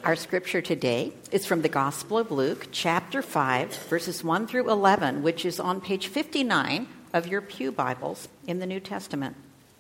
Our scripture today is from the Gospel of Luke, chapter 5, verses 1 through 11, which is on page 59 of your pew Bibles in the New Testament.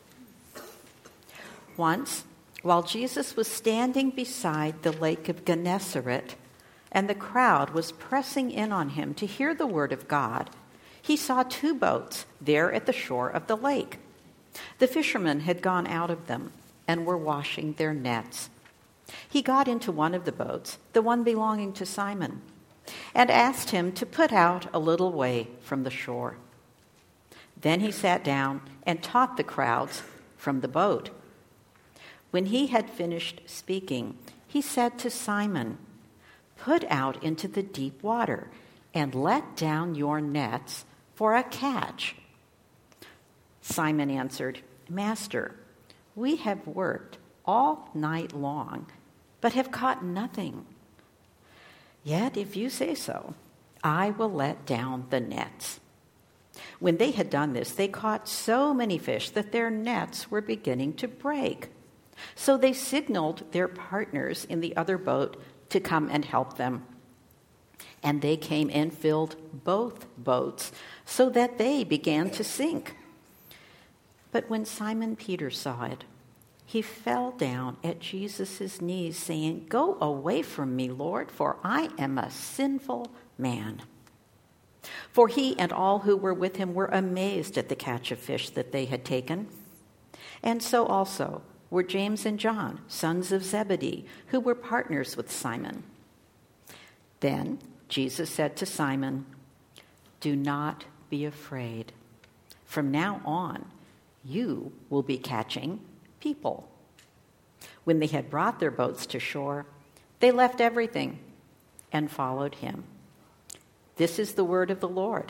Once, while Jesus was standing beside the lake of Gennesaret, and the crowd was pressing in on him to hear the word of God, he saw two boats there at the shore of the lake. The fishermen had gone out of them and were washing their nets. He got into one of the boats, the one belonging to Simon, and asked him to put out a little way from the shore. Then he sat down and taught the crowds from the boat. When he had finished speaking, he said to Simon, "Put out into the deep water and let down your nets for a catch." Simon answered, "Master, we have worked all night long, but have caught nothing. Yet if you say so, I will let down the nets." When they had done this, they caught so many fish that their nets were beginning to break. So they signaled their partners in the other boat to come and help them. And they came and filled both boats, so that they began to sink. But when Simon Peter saw it, he fell down at Jesus' knees, saying, "Go away from me, Lord, for I am a sinful man." For he and all who were with him were amazed at the catch of fish that they had taken. And so also were James and John, sons of Zebedee, who were partners with Simon. Then Jesus said to Simon, "Do not be afraid. From now on, you will be catching people." When they had brought their boats to shore, they left everything and followed him. This is the word of the Lord.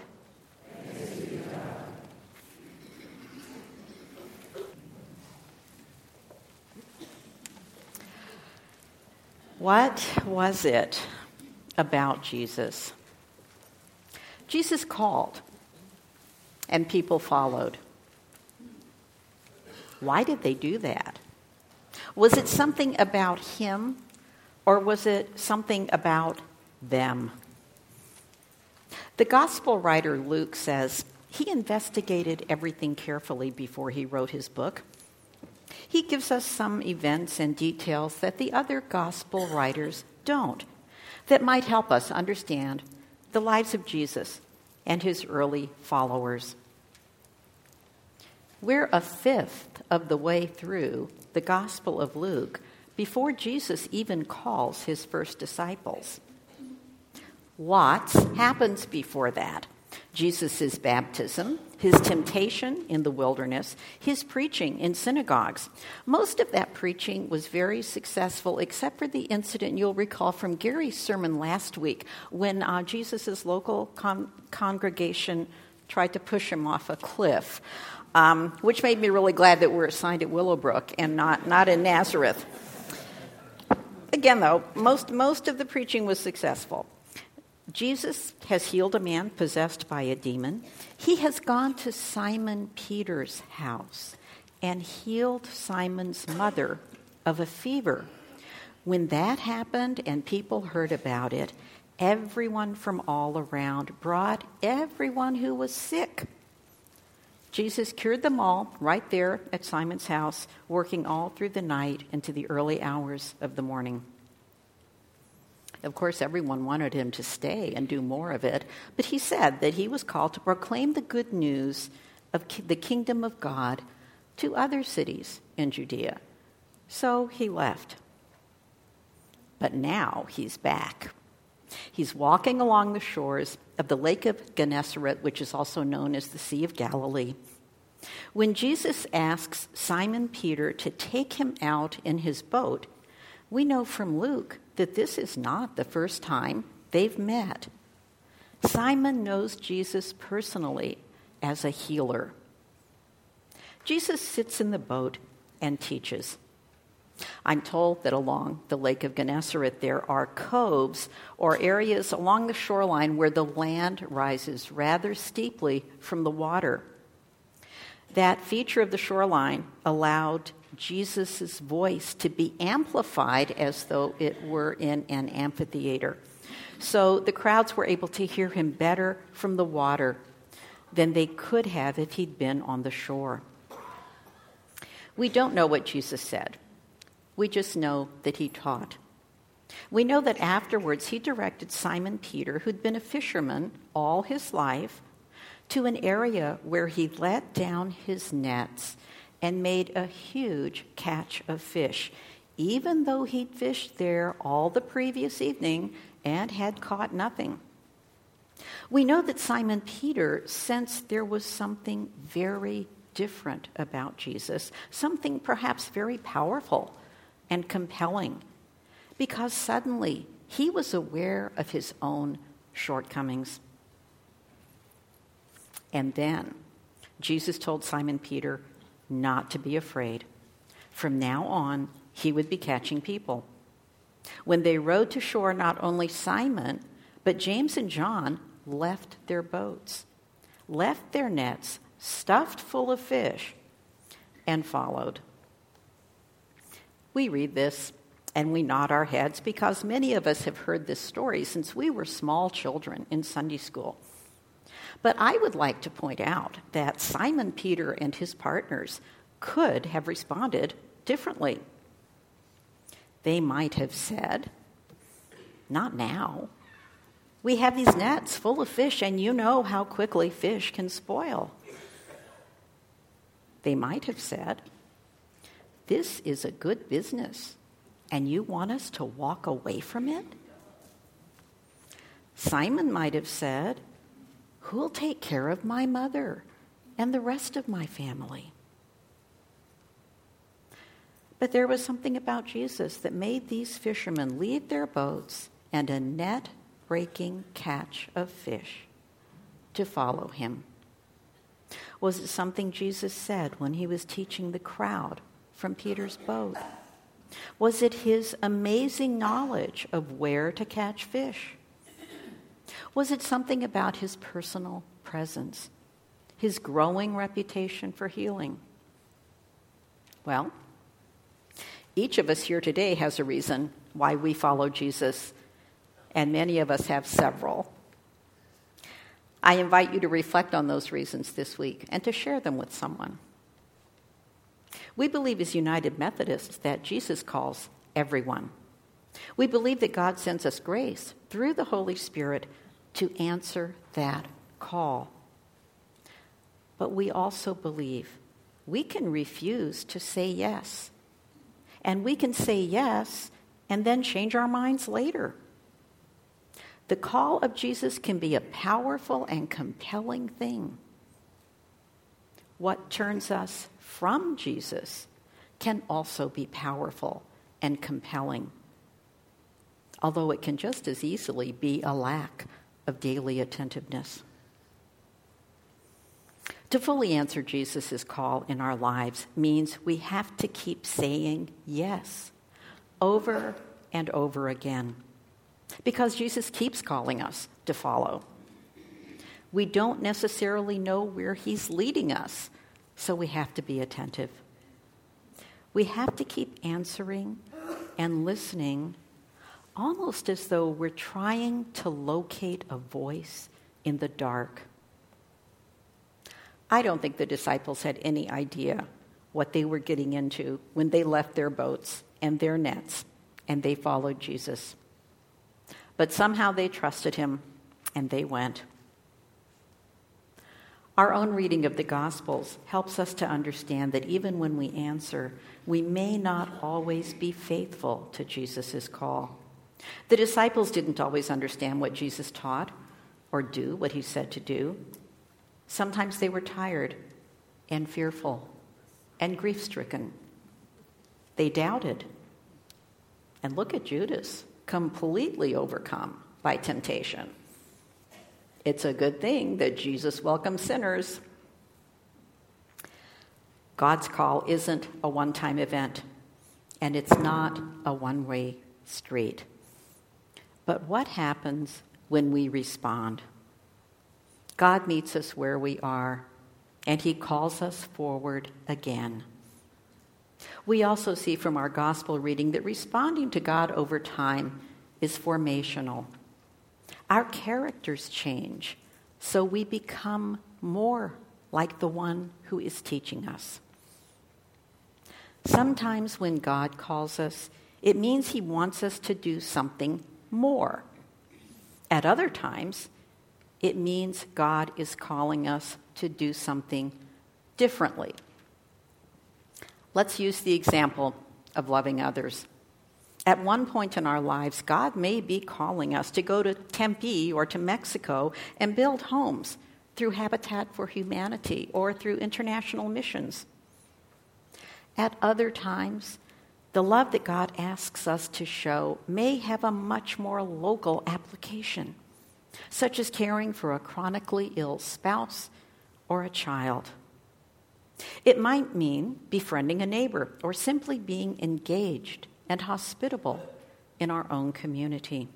What was it about Jesus? Jesus called, and people followed. Why did they do that? Was it something about him, or was it something about them? The gospel writer Luke says he investigated everything carefully before he wrote his book. He gives us some events and details that the other gospel writers don't, that might help us understand the lives of Jesus and his early followers. We're a fifth of the way through the Gospel of Luke before Jesus even calls his first disciples. Lots happens before that. Jesus' baptism, his temptation in the wilderness, his preaching in synagogues. Most of that preaching was very successful, except for the incident you'll recall from Gary's sermon last week when Jesus' local congregation tried to push him off a cliff, which made me really glad that we're assigned at Willowbrook and not in Nazareth. Again, though, most of the preaching was successful. Jesus has healed a man possessed by a demon. He has gone to Simon Peter's house and healed Simon's mother of a fever. When that happened and people heard about it, everyone from all around brought everyone who was sick. Jesus cured them all right there at Simon's house, working all through the night into the early hours of the morning. Of course, everyone wanted him to stay and do more of it, but he said that he was called to proclaim the good news of the kingdom of God to other cities in Judea. So he left. But now he's back. He's walking along the shores of the Lake of Gennesaret, which is also known as the Sea of Galilee. When Jesus asks Simon Peter to take him out in his boat, we know from Luke that this is not the first time they've met. Simon knows Jesus personally as a healer. Jesus sits in the boat and teaches. I'm told that along the Lake of Gennesaret there are coves or areas along the shoreline where the land rises rather steeply from the water. That feature of the shoreline allowed Jesus' voice to be amplified as though it were in an amphitheater. So the crowds were able to hear him better from the water than they could have if he'd been on the shore. We don't know what Jesus said. We just know that he taught. We know that afterwards he directed Simon Peter, who'd been a fisherman all his life, to an area where he let down his nets and made a huge catch of fish, even though he'd fished there all the previous evening and had caught nothing. We know that Simon Peter sensed there was something very different about Jesus, something perhaps very powerful and compelling, because suddenly he was aware of his own shortcomings. And then Jesus told Simon Peter not to be afraid. From now on, he would be catching people. When they rowed to shore, not only Simon, but James and John left their boats, left their nets stuffed full of fish, and followed. We read this and we nod our heads because many of us have heard this story since we were small children in Sunday school. But I would like to point out that Simon Peter and his partners could have responded differently. They might have said, "Not now. We have these nets full of fish, and you know how quickly fish can spoil." They might have said, "This is a good business, and you want us to walk away from it?" Simon might have said, "Who'll take care of my mother and the rest of my family?" But there was something about Jesus that made these fishermen leave their boats and a net-breaking catch of fish to follow him. Was it something Jesus said when he was teaching the crowd from Peter's boat? Was it his amazing knowledge of where to catch fish? Was it something about his personal presence, his growing reputation for healing? Well, each of us here today has a reason why we follow Jesus, and many of us have several. I invite you to reflect on those reasons this week and to share them with someone. We believe as United Methodists that Jesus calls everyone. We believe that God sends us grace through the Holy Spirit to answer that call. But we also believe we can refuse to say yes. And we can say yes and then change our minds later. The call of Jesus can be a powerful and compelling thing. What turns us from Jesus can also be powerful and compelling, although it can just as easily be a lack of daily attentiveness. To fully answer Jesus' call in our lives means we have to keep saying yes over and over again, because Jesus keeps calling us to follow. We don't necessarily know where he's leading us, so we have to be attentive. We have to keep answering and listening, almost as though we're trying to locate a voice in the dark. I don't think the disciples had any idea what they were getting into when they left their boats and their nets and they followed Jesus. But somehow they trusted him and they went. Our own reading of the Gospels helps us to understand that even when we answer, we may not always be faithful to Jesus' call. The disciples didn't always understand what Jesus taught or do what he said to do. Sometimes they were tired and fearful and grief-stricken. They doubted. And look at Judas, completely overcome by temptation. It's a good thing that Jesus welcomes sinners. God's call isn't a one-time event, and it's not a one-way street. But what happens when we respond? God meets us where we are, and he calls us forward again. We also see from our gospel reading that responding to God over time is formational. Our characters change, so we become more like the one who is teaching us. Sometimes when God calls us, it means he wants us to do something more. At other times, it means God is calling us to do something differently. Let's use the example of loving others. At one point in our lives, God may be calling us to go to Tempe or to Mexico and build homes through Habitat for Humanity or through international missions. At other times, the love that God asks us to show may have a much more local application, such as caring for a chronically ill spouse or a child. It might mean befriending a neighbor or simply being engaged and hospitable in our own community.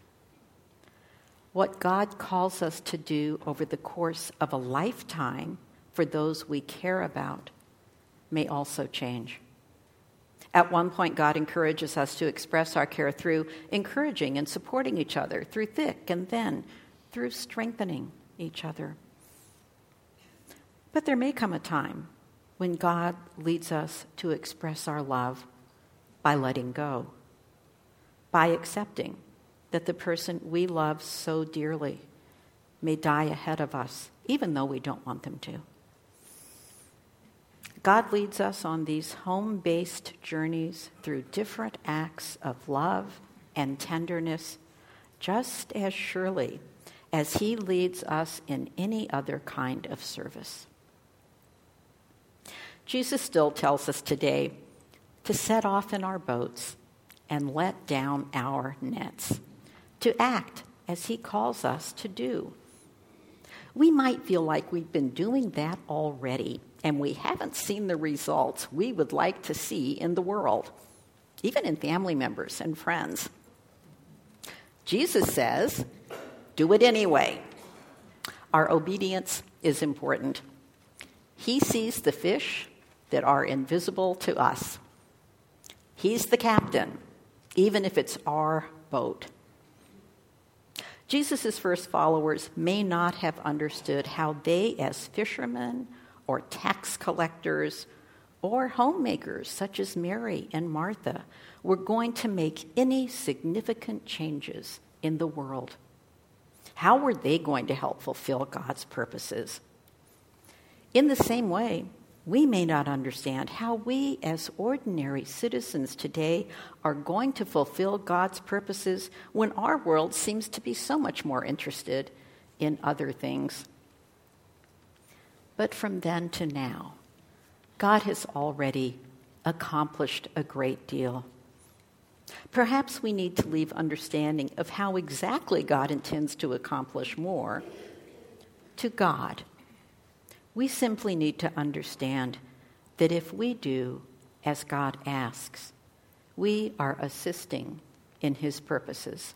What God calls us to do over the course of a lifetime for those we care about may also change. At one point, God encourages us to express our care through encouraging and supporting each other, through thick and thin, through strengthening each other. But there may come a time when God leads us to express our love by letting go, by accepting that the person we love so dearly may die ahead of us, even though we don't want them to. God leads us on these home-based journeys through different acts of love and tenderness, just as surely as he leads us in any other kind of service. Jesus still tells us today to set off in our boats and let down our nets, to act as he calls us to do. We might feel like we've been doing that already, and we haven't seen the results we would like to see in the world, even in family members and friends. Jesus says, do it anyway. Our obedience is important. He sees the fish that are invisible to us. He's the captain, even if it's our boat. Jesus' first followers may not have understood how they, as fishermen or tax collectors or homemakers, such as Mary and Martha, were going to make any significant changes in the world. How were they going to help fulfill God's purposes? In the same way, we may not understand how we, as ordinary citizens today, are going to fulfill God's purposes when our world seems to be so much more interested in other things. But from then to now, God has already accomplished a great deal. Perhaps we need to leave understanding of how exactly God intends to accomplish more to God. We simply need to understand that if we do as God asks, we are assisting in his purposes.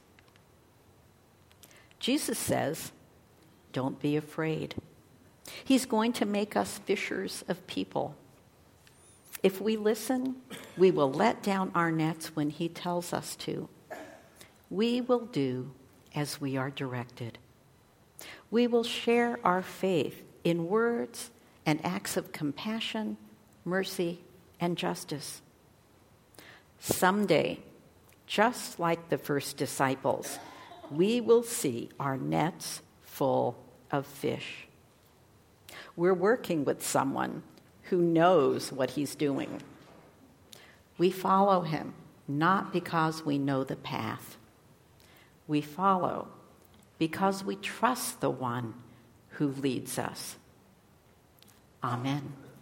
Jesus says, don't be afraid. He's going to make us fishers of people. If we listen, we will let down our nets when he tells us to. We will do as we are directed. We will share our faith in words and acts of compassion, mercy, and justice. Someday, just like the first disciples, we will see our nets full of fish. We're working with someone who knows what he's doing. We follow him not because we know the path. We follow because we trust the one who leads us. Amen.